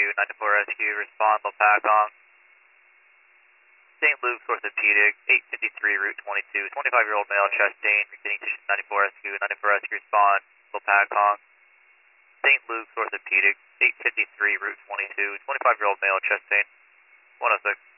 Rescue, 94 Rescue, respond, Lopakong. St. Luke's Orthopedic, 853 Route 22, 25-year-old male, chest pain, beginning tissue, 94 Rescue, 94 Rescue, respond, Lopakong. St. Luke's Orthopedic, 853 Route 22, 25-year-old male, chest pain, 106.